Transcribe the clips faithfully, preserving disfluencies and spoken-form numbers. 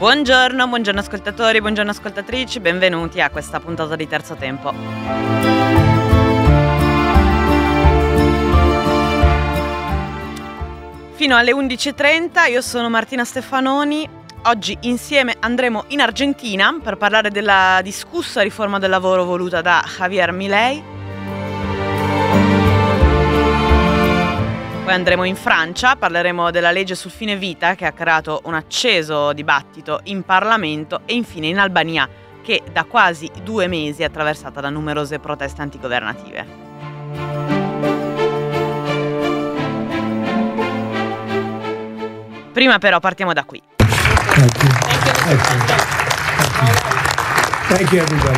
Buongiorno, buongiorno ascoltatori, buongiorno ascoltatrici, benvenuti a questa puntata di Terzo Tempo. Fino alle undici e trenta, io sono Martina Stefanoni. Oggi insieme andremo in Argentina per parlare della discussa riforma del lavoro voluta da Javier Milei. Poi andremo in Francia, parleremo della legge sul fine vita che ha creato un acceso dibattito in Parlamento, e infine in Albania, che da quasi due mesi è attraversata da numerose proteste antigovernative. Prima però partiamo da qui. Thank you. Thank you. Thank you, everybody.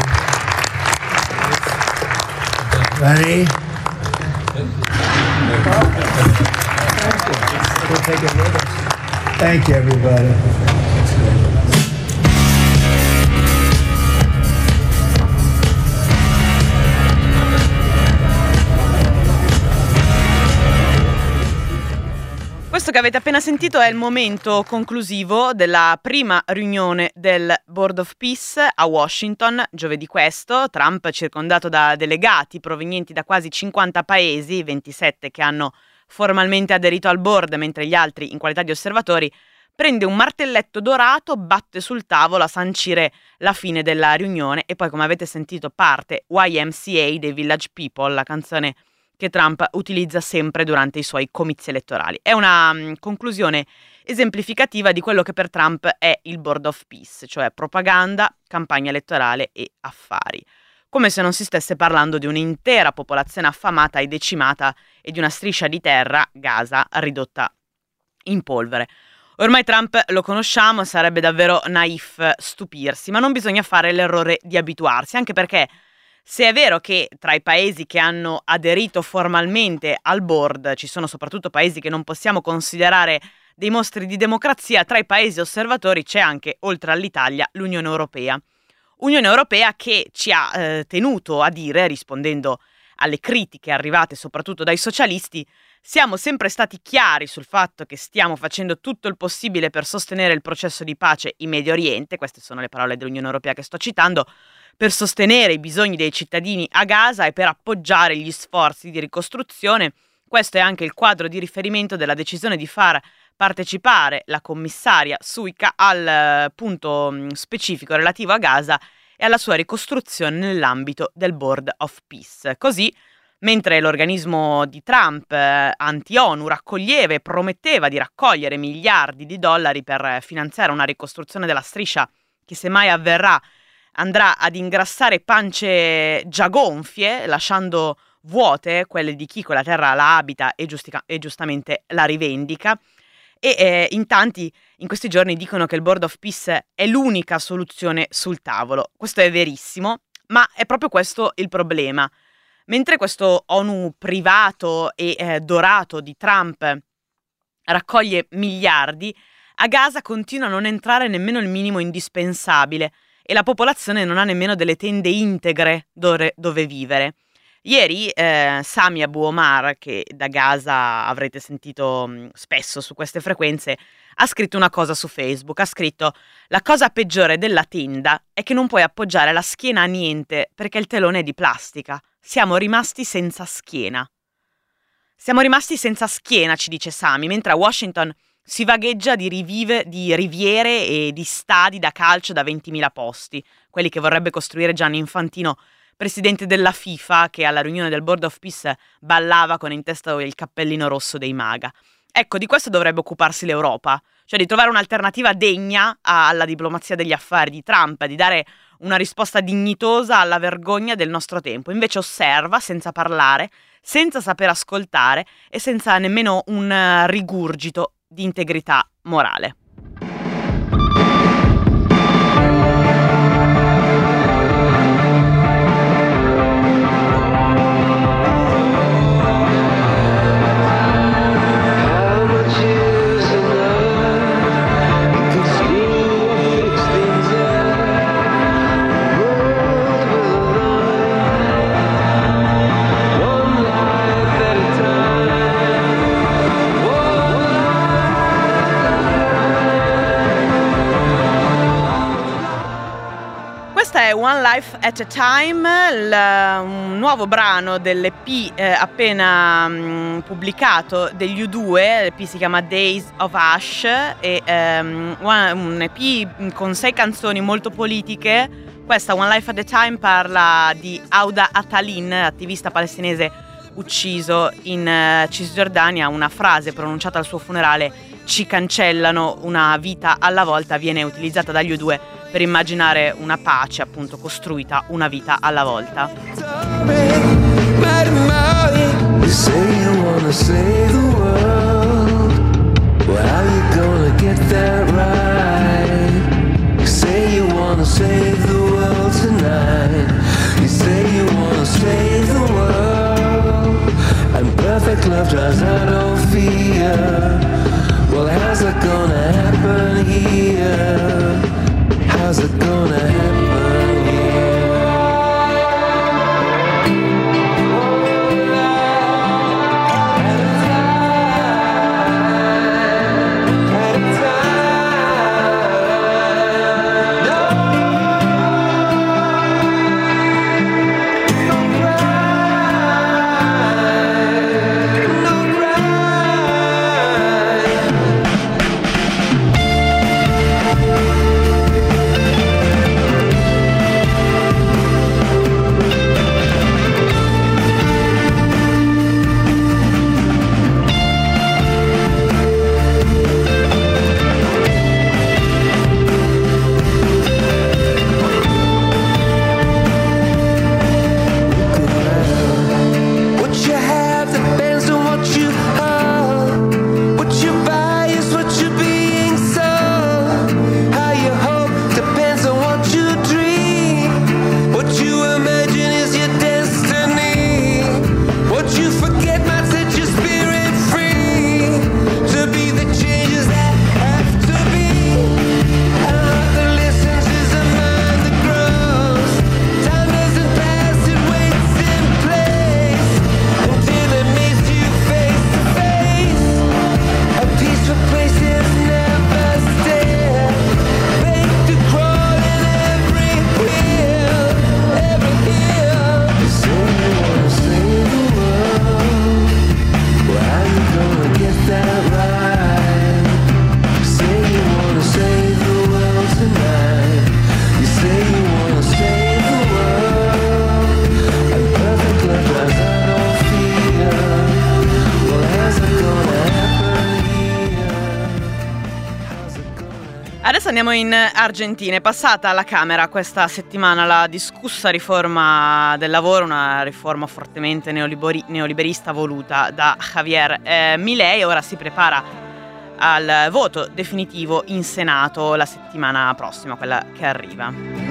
Ready? We'll take it with us. Thank you, everybody. Questo che avete appena sentito è il momento conclusivo della prima riunione del Board of Peace a Washington. Giovedì questo, Trump, circondato da delegati provenienti da quasi cinquanta paesi, ventisette che hanno formalmente aderito al board, mentre gli altri in qualità di osservatori, prende un martelletto dorato, batte sul tavolo a sancire la fine della riunione e poi, come avete sentito, parte Y M C A dei Village People, la canzone che Trump utilizza sempre durante i suoi comizi elettorali. È una um, conclusione esemplificativa di quello che per Trump è il Board of Peace, cioè propaganda, campagna elettorale e affari. Come se non si stesse parlando di un'intera popolazione affamata e decimata e di una striscia di terra, Gaza, ridotta in polvere. Ormai Trump lo conosciamo, sarebbe davvero naif stupirsi, ma non bisogna fare l'errore di abituarsi, anche perché se è vero che tra i paesi che hanno aderito formalmente al board ci sono soprattutto paesi che non possiamo considerare dei mostri di democrazia, tra i paesi osservatori c'è anche, oltre all'Italia, l'Unione Europea. Unione Europea che ci ha eh, tenuto a dire, rispondendo alle critiche arrivate soprattutto dai socialisti, siamo sempre stati chiari sul fatto che stiamo facendo tutto il possibile per sostenere il processo di pace in Medio Oriente, queste sono le parole dell'Unione Europea che sto citando, per sostenere i bisogni dei cittadini a Gaza e per appoggiare gli sforzi di ricostruzione. Questo è anche il quadro di riferimento della decisione di far partecipare la commissaria Šuica al punto specifico relativo a Gaza e alla sua ricostruzione nell'ambito del Board of Peace. Così, mentre l'organismo di Trump, eh, anti-ONU, raccoglieva e prometteva di raccogliere miliardi di dollari per finanziare una ricostruzione della striscia che, se mai avverrà, andrà ad ingrassare pance già gonfie, lasciando vuote quelle di chi quella terra la abita e, giustica- e giustamente la rivendica. E eh, in tanti in questi giorni dicono che il Board of Peace è l'unica soluzione sul tavolo. Questo è verissimo, ma è proprio questo il problema. Mentre questo ONU privato e eh, dorato di Trump raccoglie miliardi, a Gaza continua a non entrare nemmeno il minimo indispensabile e la popolazione non ha nemmeno delle tende integre dove, dove vivere. Ieri eh, Sami Abu Omar, che da Gaza avrete sentito mh, spesso su queste frequenze, ha scritto una cosa su Facebook, ha scritto: la cosa peggiore della tenda è che non puoi appoggiare la schiena a niente perché il telone è di plastica. Siamo rimasti senza schiena. Siamo rimasti senza schiena, ci dice Sami, mentre a Washington si vagheggia di, rivive, di riviere e di stadi da calcio da ventimila posti, quelli che vorrebbe costruire Gianni Infantino, presidente della FIFA, che alla riunione del Board of Peace ballava con in testa il cappellino rosso dei MAGA. Ecco, di questo dovrebbe occuparsi l'Europa, cioè di trovare un'alternativa degna alla diplomazia degli affari di Trump, di dare una risposta dignitosa alla vergogna del nostro tempo. Invece osserva senza parlare, senza saper ascoltare e senza nemmeno un rigurgito di integrità morale. One Life at a Time, il, un nuovo brano dell'E P eh, appena mh, pubblicato degli U due. L'E P si chiama Days of Ash e um, un E P con sei canzoni molto politiche. Questa One Life at a Time parla di Auda Atalin, attivista palestinese ucciso in uh, Cisgiordania. Una frase pronunciata al suo funerale, "ci cancellano una vita alla volta", viene utilizzata dagli U due per immaginare una pace, appunto, costruita una vita alla volta. Well, how's it gonna happen here? How's it gonna happen here? Adesso andiamo in Argentina. È passata alla Camera questa settimana la discussa riforma del lavoro, una riforma fortemente neoliberi- neoliberista voluta da Javier eh, Milei. Ora si prepara al voto definitivo in Senato la settimana prossima, quella che arriva.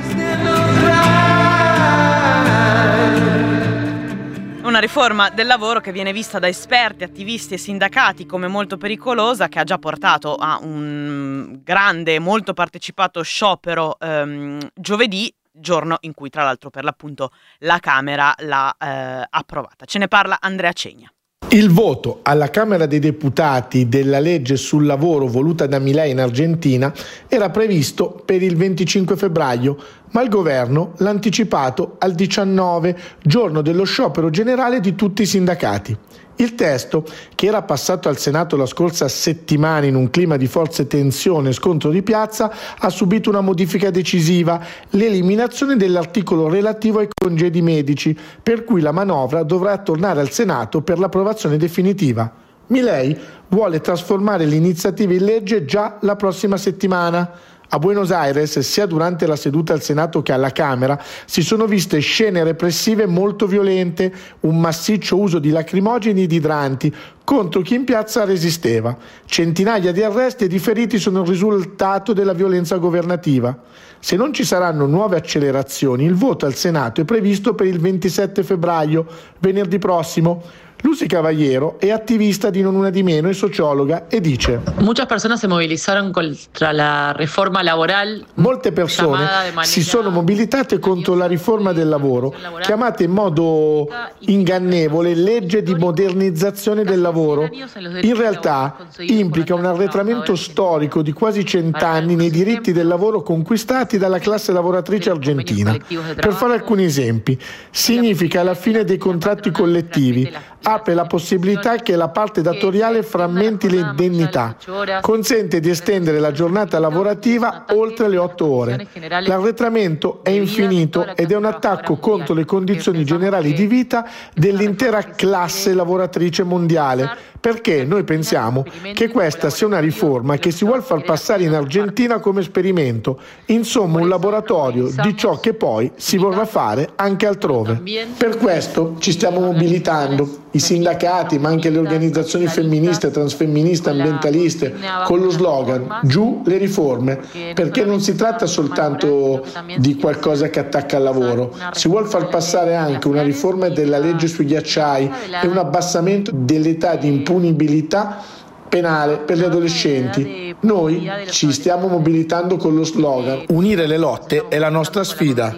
Una riforma del lavoro che viene vista da esperti, attivisti e sindacati come molto pericolosa, che ha già portato a un grande, molto partecipato sciopero ehm, giovedì, giorno in cui tra l'altro per l'appunto la Camera l'ha eh, approvata. Ce ne parla Andrea Cegna. Il voto alla Camera dei Deputati della legge sul lavoro voluta da Milei in Argentina era previsto per il venticinque febbraio, ma il governo l'ha anticipato al diciannove, giorno dello sciopero generale di tutti i sindacati. Il testo, che era passato al Senato la scorsa settimana in un clima di forte tensione e scontro di piazza, ha subito una modifica decisiva, l'eliminazione dell'articolo relativo ai congedi medici, per cui la manovra dovrà tornare al Senato per l'approvazione definitiva. Milei vuole trasformare l'iniziativa in legge già la prossima settimana. A Buenos Aires, sia durante la seduta al Senato che alla Camera, si sono viste scene repressive molto violente, un massiccio uso di lacrimogeni ed idranti contro chi in piazza resisteva. Centinaia di arresti e di feriti sono il risultato della violenza governativa. Se non ci saranno nuove accelerazioni, il voto al Senato è previsto per il ventisette febbraio, venerdì prossimo. Lucy Caballero è attivista di Non Una Di Meno e sociologa e dice: Muchas personas se movilizaron contra la riforma laboral. Molte persone si sono mobilitate contro la riforma del lavoro, chiamata in modo ingannevole legge di modernizzazione del lavoro. lavoro in realtà implica un arretramento storico di quasi cent'anni nei diritti del lavoro conquistati dalla classe lavoratrice argentina. Per fare alcuni esempi, significa la fine dei contratti collettivi, apre la possibilità che la parte datoriale frammenti le indennità, consente di estendere la giornata lavorativa oltre le otto ore. L'arretramento è infinito ed è un attacco contro le condizioni generali di vita dell'intera classe lavoratrice mondiale, perché noi pensiamo che questa sia una riforma che si vuol far passare in Argentina come esperimento, insomma un laboratorio di ciò che poi si vorrà fare anche altrove. Per questo ci stiamo mobilitando, i sindacati ma anche le organizzazioni femministe, transfemministe, ambientaliste, con lo slogan "Giù le riforme", perché non si tratta soltanto di qualcosa che attacca al lavoro, si vuol far passare anche una riforma della legge sui ghiacciai e un abbassamento dell'età di impunibilità penale per gli adolescenti. Noi ci stiamo mobilitando con lo slogan "Unire le lotte è la nostra sfida".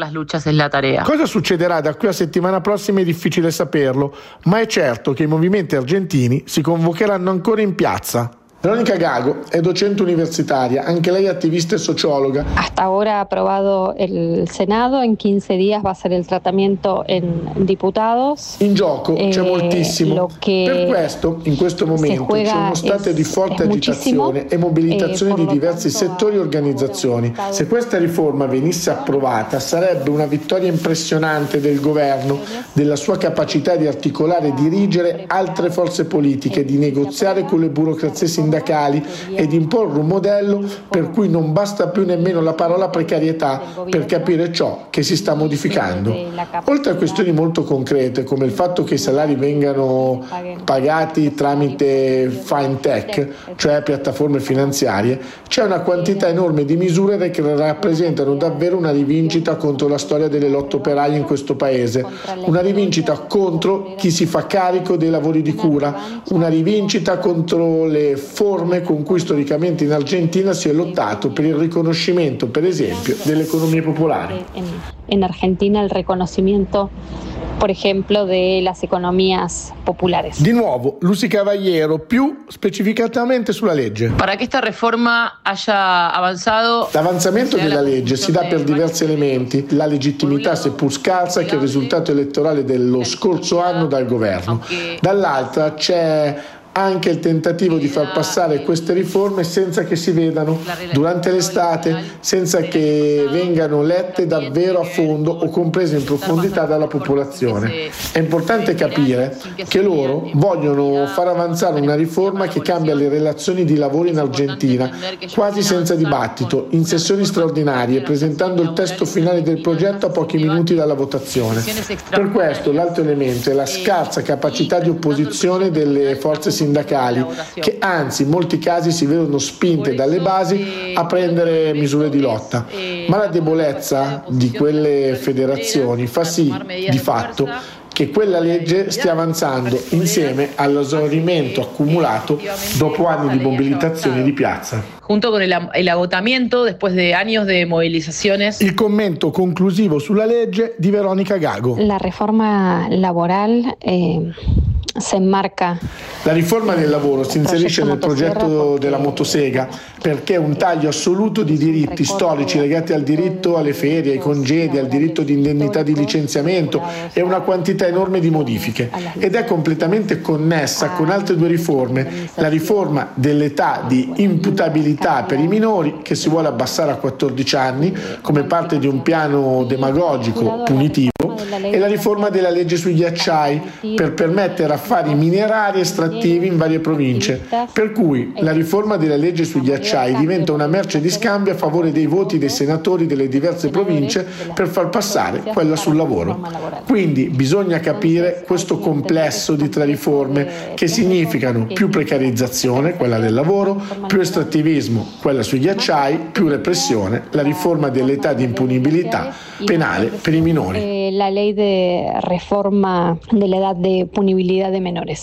Cosa succederà da qui a settimana prossima è difficile saperlo, ma è certo che i movimenti argentini si convocheranno ancora in piazza. Veronica Gago è docente universitaria, anche lei attivista e sociologa. Hasta ahora ha aprobado el Senado, en quince días va a ser el tratamiento en diputados. In gioco c'è moltissimo. Per questo, in questo momento, c'è uno stato di forte agitazione e mobilitazione di diversi settori e organizzazioni. Se questa riforma venisse approvata, sarebbe una vittoria impressionante del governo, della sua capacità di articolare e dirigere altre forze politiche, di negoziare con le burocrazie sindacali e di imporre un modello per cui non basta più nemmeno la parola precarietà per capire ciò che si sta modificando. Oltre a questioni molto concrete come il fatto che i salari vengano pagati tramite fintech, cioè piattaforme finanziarie, c'è una quantità enorme di misure che rappresentano davvero una rivincita contro la storia delle lotte operaie in questo paese, una rivincita contro chi si fa carico dei lavori di cura, una rivincita contro le forme con cui storicamente in Argentina si è lottato per il riconoscimento, per esempio, delle economie popolari. In Argentina il riconoscimento, por ejemplo, de las economías populares. Di nuovo, Lucy Cavallero, più specificatamente sulla legge. Para que esta reforma haya avanzado, L'avanzamento della legge si dà per diversi elementi: la legittimità, seppur scarsa, che è il risultato elettorale dello scorso anno dal governo. Dall'altra c'è anche il tentativo di far passare queste riforme senza che si vedano durante l'estate, senza che vengano lette davvero a fondo o comprese in profondità dalla popolazione. È importante capire che loro vogliono far avanzare una riforma che cambia le relazioni di lavoro in Argentina, quasi senza dibattito, in sessioni straordinarie, presentando il testo finale del progetto a pochi minuti dalla votazione. Per questo l'altro elemento è la scarsa capacità di opposizione delle forze sindacali sindacali che anzi in molti casi si vedono spinte dalle basi a prendere misure di lotta, ma la debolezza di quelle federazioni fa sì di fatto che quella legge stia avanzando insieme all'esaurimento accumulato dopo anni di mobilitazione di piazza. Junto con el, el agotamiento después de años de movilizaciones. Il commento conclusivo sulla legge di Veronica Gago. La riforma laboral eh, si enmarca. La riforma del lavoro si inserisce nel progetto della motosega perché è un taglio assoluto di diritti storici legati al diritto alle ferie, ai congedi, al diritto di indennità di licenziamento e una quantità enorme di modifiche, ed è completamente connessa con altre due riforme: la riforma dell'età di imputabilità per i minori, che si vuole abbassare a quattordici anni come parte di un piano demagogico punitivo, e la riforma della legge sui ghiacciai per permettere affari minerari estrattivi in varie province, per cui la riforma della legge sui ghiacciai diventa una merce di scambio a favore dei voti dei senatori delle diverse province per far passare quella sul lavoro. Quindi bisogna capire questo complesso di tre riforme che significano più precarizzazione, quella del lavoro, più estrattivismo, quella sui ghiacciai, più repressione, la riforma dell'età di impunibilità penale per i minori. La ley de reforma de la edad de punibilidad de menores.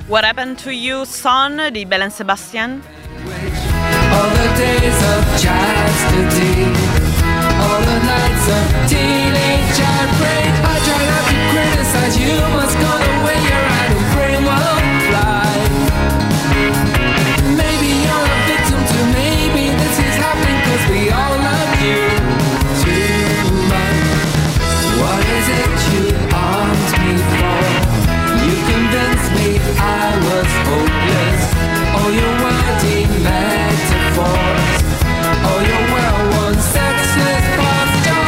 What Happened to You Son di Belen Sebastian. All the days of chastity, all the nights of teenage heartbreak. I try not to criticize you, must go the way you're at and frame will fly. Maybe you're a victim to maybe this is happening cause we all love you too much. What is it you armed me for? You convinced me I was hopeless. All your wordy metaphors, all your well-worn sexist posture.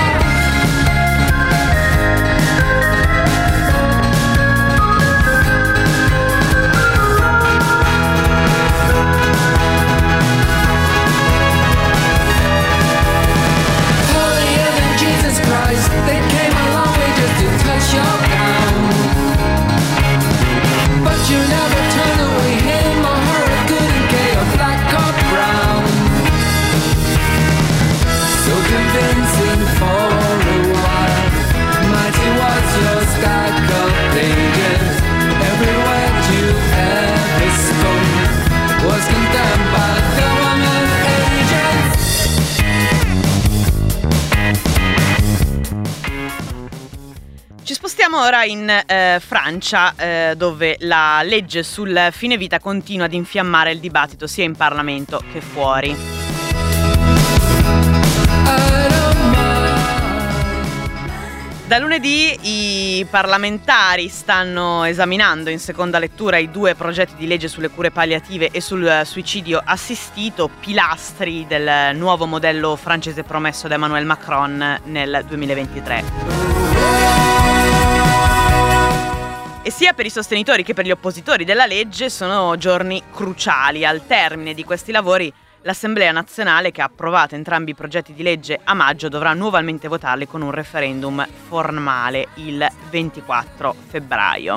Holier than Jesus Christ, they came a long way just to touch your gown. But you never turn away him or her, good and gay or black or brown. So convincing for a while, mighty was your stack of pages. Every word you ever spoke was condemned by government agents. Ci spostiamo ora in eh, Francia, eh, dove la legge sul fine vita continua ad infiammare il dibattito sia in Parlamento che fuori. Da lunedì i parlamentari stanno esaminando in seconda lettura i due progetti di legge sulle cure palliative e sul suicidio assistito, pilastri del nuovo modello francese promesso da Emmanuel Macron nel duemilaventitré. E sia per i sostenitori che per gli oppositori della legge sono giorni cruciali. Al termine di questi lavori, l'Assemblea nazionale, che ha approvato entrambi i progetti di legge a maggio, dovrà nuovamente votarli con un referendum formale il ventiquattro febbraio.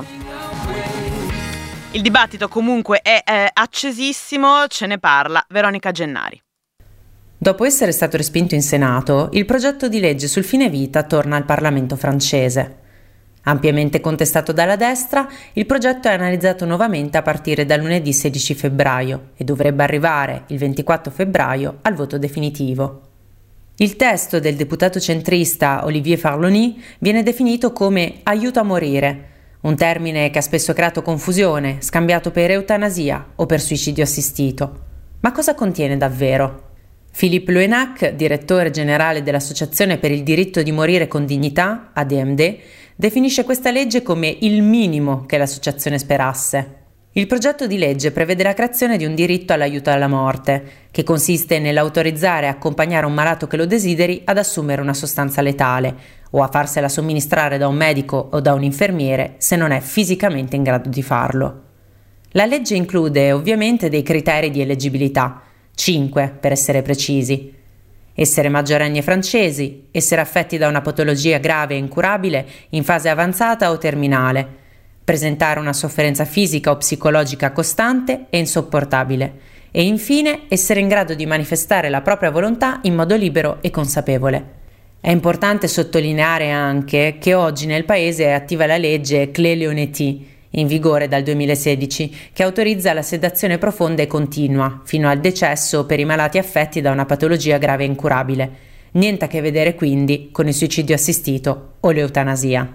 Il dibattito comunque è eh, accesissimo, ce ne parla Veronica Gennari. Dopo essere stato respinto in Senato, il progetto di legge sul fine vita torna al Parlamento francese. Ampiamente contestato dalla destra, il progetto è analizzato nuovamente a partire da lunedì sedici febbraio e dovrebbe arrivare il ventiquattro febbraio al voto definitivo. Il testo del deputato centrista Olivier Farloni viene definito come aiuto a morire, un termine che ha spesso creato confusione, scambiato per eutanasia o per suicidio assistito. Ma cosa contiene davvero? Philippe Loenac, direttore generale dell'Associazione per il diritto di morire con dignità, A D M D, definisce questa legge come il minimo che l'associazione sperasse. Il progetto di legge prevede la creazione di un diritto all'aiuto alla morte, che consiste nell'autorizzare e accompagnare un malato che lo desideri ad assumere una sostanza letale o a farsela somministrare da un medico o da un infermiere se non è fisicamente in grado di farlo. La legge include ovviamente dei criteri di eleggibilità, cinque per essere precisi. Essere maggiorenni e francesi, essere affetti da una patologia grave e incurabile in fase avanzata o terminale, presentare una sofferenza fisica o psicologica costante e insopportabile e infine essere in grado di manifestare la propria volontà in modo libero e consapevole. È importante sottolineare anche che oggi nel paese è attiva la legge Claeys-Leonetti, in vigore dal duemilasedici, che autorizza la sedazione profonda e continua, fino al decesso per i malati affetti da una patologia grave e incurabile. Niente a che vedere quindi con il suicidio assistito o l'eutanasia.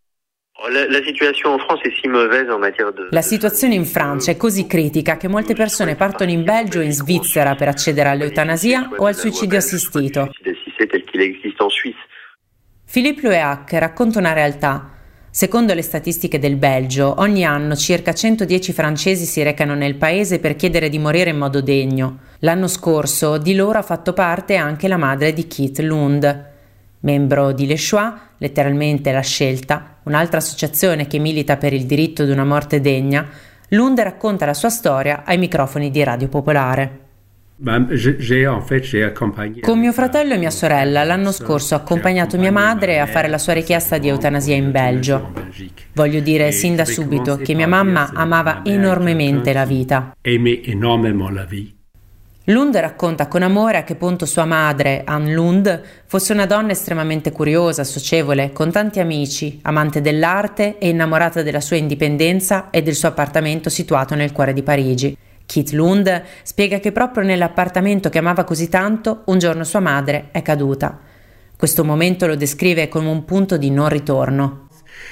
La situazione in Francia è così critica che molte persone partono in Belgio o in Svizzera per accedere all'eutanasia o al suicidio assistito. Philippe Loenac racconta una realtà. Secondo le statistiche del Belgio, ogni anno circa centodieci francesi si recano nel paese per chiedere di morire in modo degno. L'anno scorso di loro ha fatto parte anche la madre di Keith Lund. Membro di Le Choix, letteralmente la scelta, un'altra associazione che milita per il diritto di una morte degna, Lund racconta la sua storia ai microfoni di Radio Popolare. Con mio fratello e mia sorella l'anno scorso ho accompagnato mia madre a fare la sua richiesta di eutanasia in Belgio. Voglio dire sin da subito che mia mamma amava enormemente la vita. Lund racconta con amore a che punto sua madre, Ann Lund, fosse una donna estremamente curiosa, socievole, con tanti amici, amante dell'arte e innamorata della sua indipendenza e del suo appartamento situato nel cuore di Parigi. Keith Lund spiega che proprio nell'appartamento che amava così tanto, un giorno sua madre è caduta. Questo momento lo descrive come un punto di non ritorno.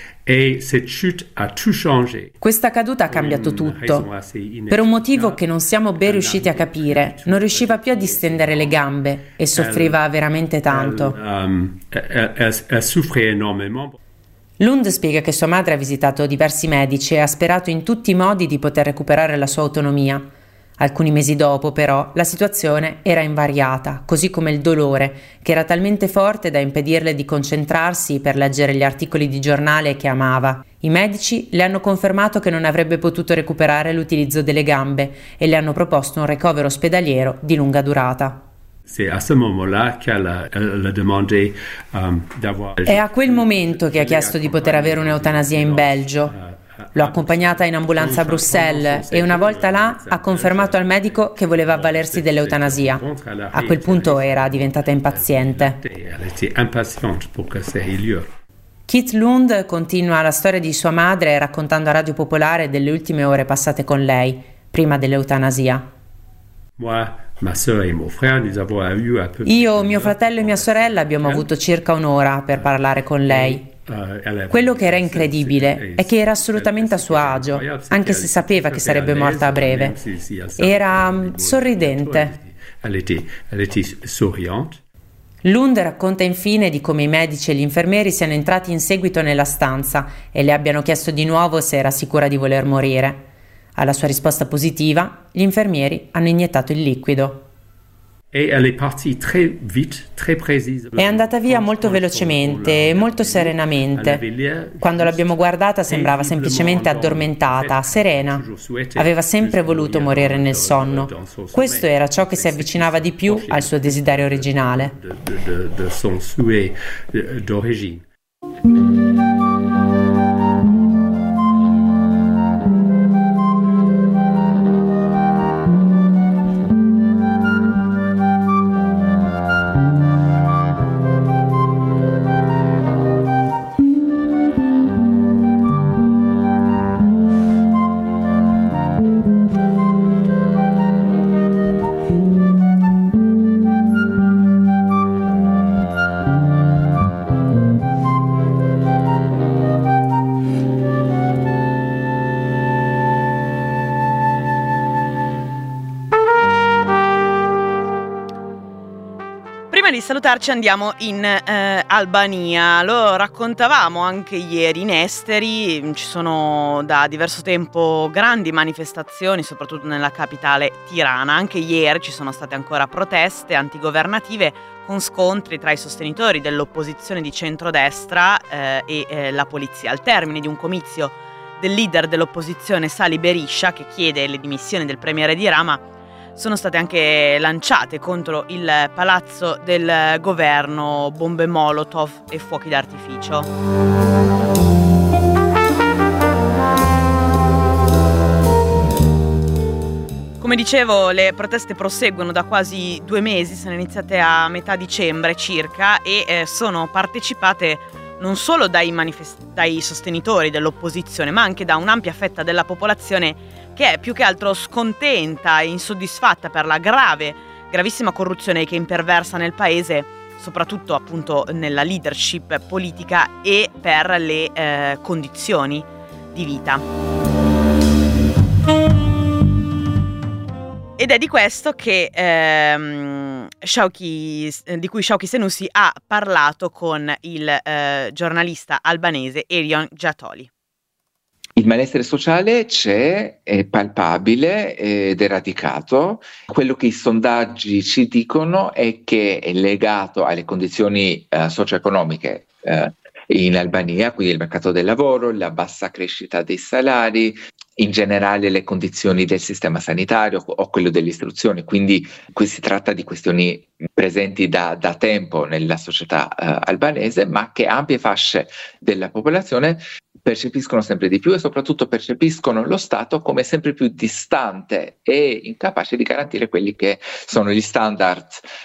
Questa caduta ha cambiato tutto. Per un motivo che non siamo ben riusciti a capire, non riusciva più a distendere le gambe e soffriva veramente tanto. Lund spiega che sua madre ha visitato diversi medici e ha sperato in tutti i modi di poter recuperare la sua autonomia. Alcuni mesi dopo, però, la situazione era invariata, così come il dolore, che era talmente forte da impedirle di concentrarsi per leggere gli articoli di giornale che amava. I medici le hanno confermato che non avrebbe potuto recuperare l'utilizzo delle gambe e le hanno proposto un ricovero ospedaliero di lunga durata. È a quel momento che ha chiesto di poter avere un'eutanasia in Belgio. L'ho accompagnata in ambulanza a Bruxelles e una volta là ha confermato al medico che voleva avvalersi dell'eutanasia. A quel punto era diventata impaziente. Keith Lund continua la storia di sua madre raccontando a Radio Popolare delle ultime ore passate con lei, prima dell'eutanasia. Io, mio fratello e mia sorella abbiamo avuto circa un'ora per parlare con lei. Quello che era incredibile è che era assolutamente a suo agio, anche se sapeva che sarebbe morta a breve. Era sorridente. Lund racconta infine di come i medici e gli infermieri siano entrati in seguito nella stanza e le abbiano chiesto di nuovo se era sicura di voler morire. Alla sua risposta positiva, gli infermieri hanno iniettato il liquido. È andata via molto velocemente e molto serenamente. Quando l'abbiamo guardata sembrava semplicemente addormentata, serena. Aveva sempre voluto morire nel sonno. Questo era ciò che si avvicinava di più al suo desiderio originale. Di salutarci andiamo in eh, Albania. Lo raccontavamo anche ieri in esteri, ci sono da diverso tempo grandi manifestazioni soprattutto nella capitale Tirana. Anche ieri ci sono state ancora proteste antigovernative con scontri tra i sostenitori dell'opposizione di centrodestra eh, e eh, la polizia. Al termine di un comizio del leader dell'opposizione Sali Berisha, che chiede le dimissioni del premiere di Rama, sono state anche lanciate contro il palazzo del governo bombe Molotov e fuochi d'artificio. Come dicevo, le proteste proseguono da quasi due mesi, sono iniziate a metà dicembre circa e eh, sono partecipate non solo dai, manifest- dai sostenitori dell'opposizione, ma anche da un'ampia fetta della popolazione che è più che altro scontenta e insoddisfatta per la grave, gravissima corruzione che imperversa nel paese, soprattutto appunto nella leadership politica e per le eh, condizioni di vita. Ed è di questo che ehm, Shauki, di cui Shauki Senussi ha parlato con il eh, giornalista albanese Erion Giatoli. Il malessere sociale c'è, è palpabile ed è radicato. Quello che i sondaggi ci dicono è che è legato alle condizioni uh, socio-economiche uh, in Albania, quindi il mercato del lavoro, la bassa crescita dei salari, in generale le condizioni del sistema sanitario o quello dell'istruzione. Quindi qui si tratta di questioni presenti da, da tempo nella società uh, albanese, ma che ampie fasce della popolazione percepiscono sempre di più e soprattutto percepiscono lo Stato come sempre più distante e incapace di garantire quelli che sono gli standard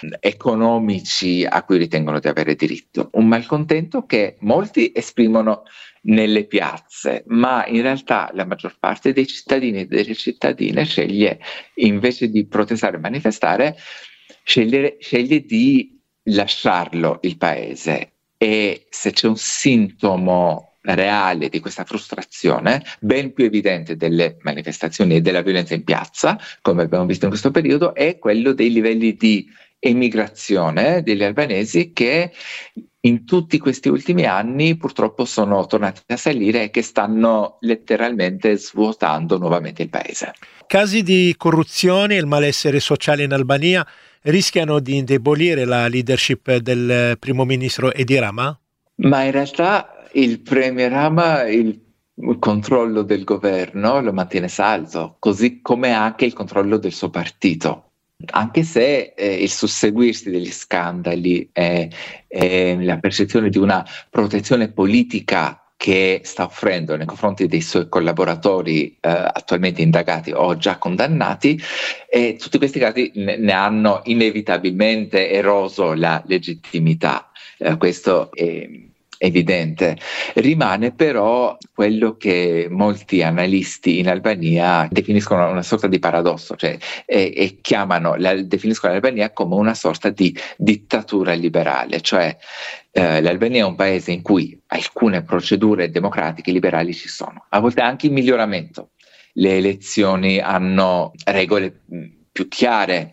economici a cui ritengono di avere diritto. Un malcontento che molti esprimono nelle piazze, ma in realtà la maggior parte dei cittadini e delle cittadine sceglie, invece di protestare e manifestare, sceglie, sceglie di lasciarlo il paese. E se c'è un sintomo reale di questa frustrazione, ben più evidente delle manifestazioni e della violenza in piazza, come abbiamo visto in questo periodo, è quello dei livelli di emigrazione degli albanesi che in tutti questi ultimi anni purtroppo sono tornati a salire e che stanno letteralmente svuotando nuovamente il paese. Casi di corruzione e il malessere sociale in Albania rischiano di indebolire la leadership del primo ministro Edi Rama? Ma in realtà il premier Rama il, il controllo del governo lo mantiene saldo, così come anche il controllo del suo partito. Anche se eh, il susseguirsi degli scandali e eh, eh, la percezione di una protezione politica che sta offrendo nei confronti dei suoi collaboratori eh, attualmente indagati o già condannati, e tutti questi casi ne, ne hanno inevitabilmente eroso la legittimità. Eh, questo è evidente. Rimane però quello che molti analisti in Albania definiscono una sorta di paradosso, cioè e, e chiamano la, definiscono l'Albania come una sorta di dittatura liberale, cioè eh, l'Albania è un paese in cui alcune procedure democratiche liberali ci sono, a volte anche in miglioramento. Le elezioni hanno regole più chiare,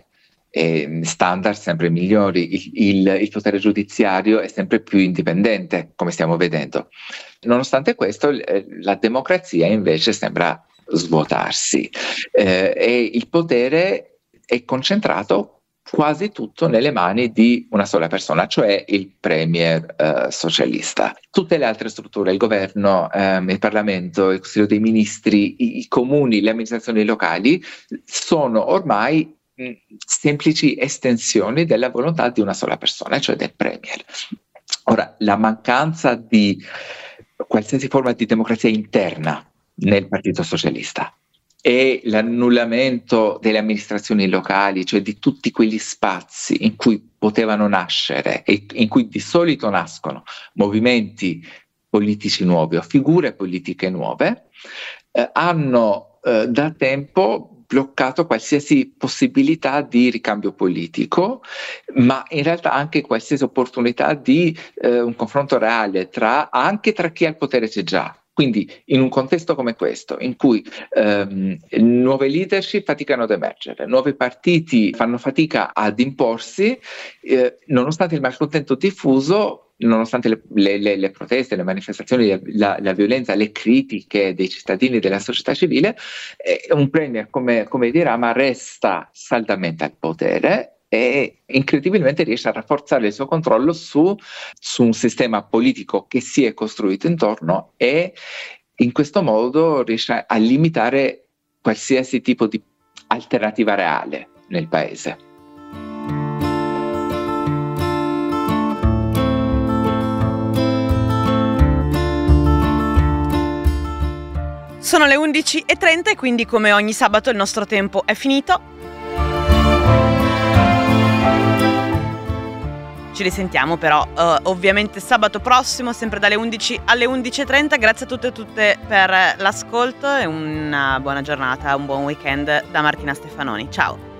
E standard sempre migliori, il, il, il potere giudiziario è sempre più indipendente, come stiamo vedendo. Nonostante questo, la democrazia invece sembra svuotarsi eh, e il potere è concentrato quasi tutto nelle mani di una sola persona, cioè il premier eh, socialista. Tutte le altre strutture, il governo, ehm, il Parlamento, il Consiglio dei Ministri, i, i comuni, le amministrazioni locali sono ormai semplici estensioni della volontà di una sola persona, cioè del premier. Ora, la mancanza di qualsiasi forma di democrazia interna nel Partito Socialista e l'annullamento delle amministrazioni locali, cioè di tutti quegli spazi in cui potevano nascere e in cui di solito nascono movimenti politici nuovi o figure politiche nuove, eh, hanno eh, da tempo bloccato qualsiasi possibilità di ricambio politico, ma in realtà anche qualsiasi opportunità di eh, un confronto reale tra, anche tra chi al potere c'è già. Quindi in un contesto come questo, in cui ehm, nuove leadership faticano ad emergere, nuovi partiti fanno fatica ad imporsi, eh, nonostante il malcontento diffuso, nonostante le, le, le proteste, le manifestazioni, la, la violenza, le critiche dei cittadini e della società civile, eh, un premier come, come Edi Rama resta saldamente al potere e incredibilmente riesce a rafforzare il suo controllo su, su un sistema politico che si è costruito intorno, e in questo modo riesce a limitare qualsiasi tipo di alternativa reale nel paese. Sono le undici e trenta e quindi, come ogni sabato, il nostro tempo è finito. Ci risentiamo però uh, ovviamente sabato prossimo, sempre dalle undici alle undici e trenta. Grazie a tutte e tutte per l'ascolto e una buona giornata, un buon weekend da Martina Stefanoni. Ciao!